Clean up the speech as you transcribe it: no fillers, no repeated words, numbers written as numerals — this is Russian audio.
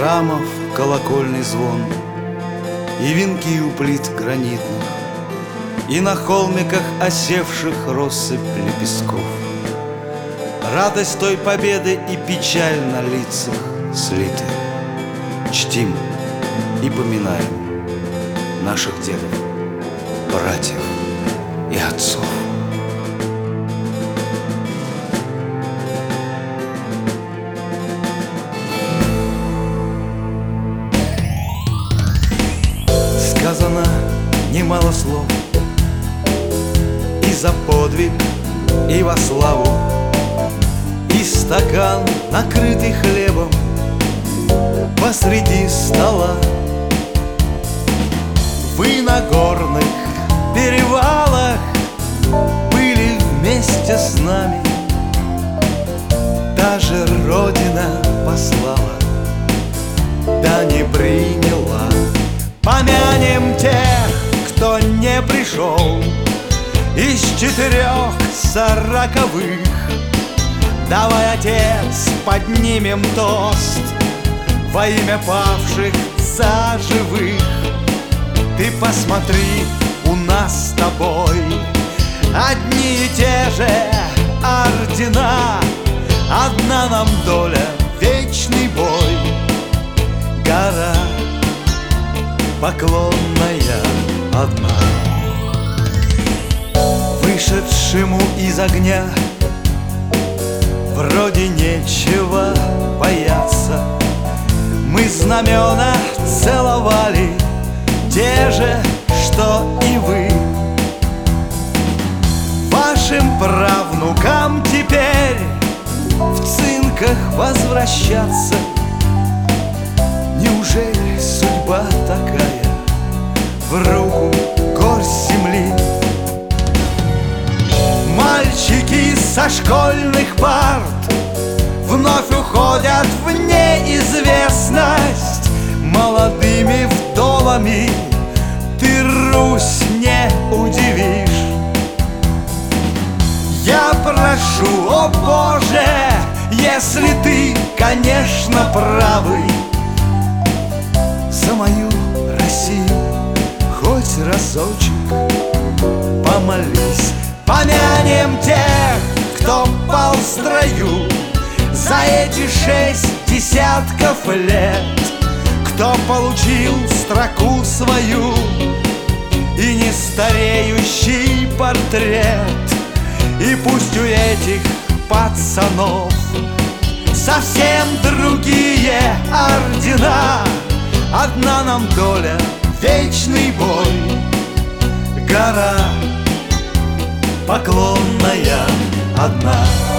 храмов колокольный звон, и венки у плит гранитных, и на холмиках осевших россыпь лепестков. Радость той победы и печаль на лицах слиты. Чтим и поминаем наших дедов, братьев и отцов. Сказано немало слов и за подвиг, и во славу, и стакан, накрытый хлебом посреди стола. Вы на горных перевалах были вместе с нами, даже Родина послала, да не приняла. Помянем тех, кто не пришел из 440. Давай, отец, поднимем тост во имя павших за живых. Ты посмотри, у нас с тобой одни и те же ордена, одна нам доля, вечный бой. Гора поклонная одна, вышедшему из огня вроде нечего бояться. Мы знамена целовали, те же, что и вы. Вашим правнукам теперь в цинках возвращаться. Неужели судьба такая, в руку горсть земли? Мальчики со школьных парт вновь уходят в неизвестность. Молодыми вдовами ты Русь не удивишь. Я прошу, о Боже, если ты, конечно, правый, за мою Россию хоть разочек помолись. Помянем тех, кто пал в строю за эти 6 десятков лет, кто получил строку свою и нестареющий портрет. И пусть у этих пацанов совсем другие ордена, одна нам доля, вечный бой. Гора поклонная одна.